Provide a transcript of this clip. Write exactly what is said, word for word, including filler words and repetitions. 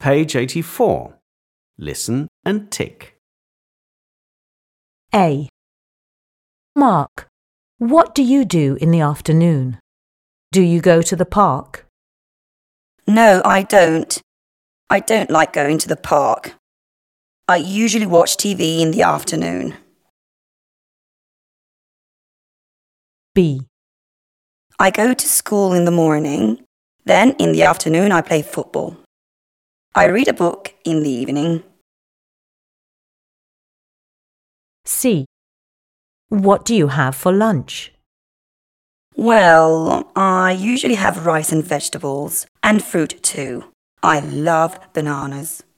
Page eighty-four. Listen and tick. A. Mark, what do you do in the afternoon? Do you go to the park? No, I don't. I don't like going to the park. I usually watch T V in the afternoon. B. I go to school in the morning, then in the afternoon I play football. I read a book in the evening. C. What do you have for lunch? Well, I usually have rice and vegetables, and fruit too. I love bananas.